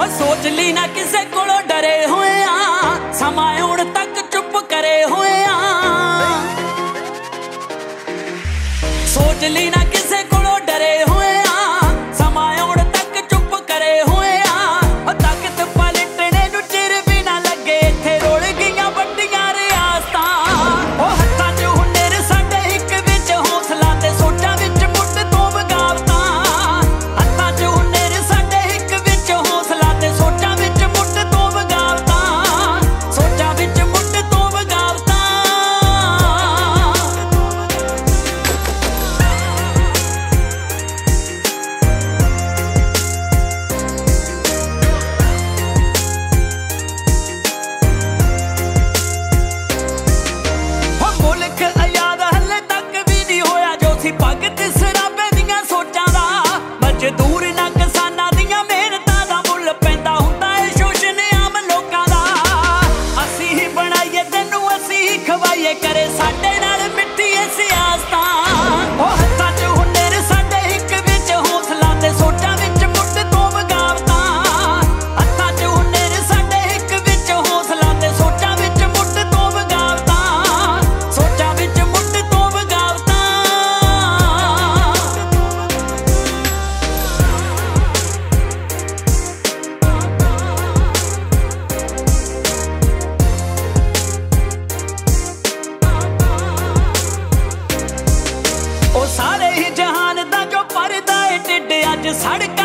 सोच ली ना किसे कोलों डरे हुए आ, समा हुण तक चुप करे हुए आ। सोच ली ना किसे कोलों डरे हुए आ, समा हुण तक चुप करे हुए आ। ताकत पलटने नूं चिर भी ना लगे, इत्थे रोल गईयां वड्डियां रियासतां। हत्थां च हुनर साडे हिक विच हौसला ते सोचां विच मुੱਢ ਤੋਂ बगावतां। हत्थां च हुनर साडे हिक विच हौसला ते सोचां विच मुੱਢ ਤੋਂ बगावतां। सोचां विच मुੱਢ ਤੋਂ बगावतां। मुल्क आजाद हले तक भी नहीं होया जो सी भगत सराबे दियां सोचां दा। मजदूर ना किसानां दियां मेहनतां दा मुੱਲ पैंदा हुंदा है शोषण आम लोकां दा। असीं ही बनाईए तैनूं असीं ही खवाईए, करे साडे नाल मिट्ठी ए सियासतां। हत्थां च हुनर साडे हिक विच हौसला ते सोचां विच मुੱਢ ਤੋਂ बगावतां। हत्थां च हुनर साडे हिक विच हौसला ते सोचां विच मुੱਢ ਤੋਂ बगावतां। सोचां विच मुੱਢ ਤੋਂ बगावतां। ओ सारे ही जहान दा जो परदा है टिड्ड अज सड़क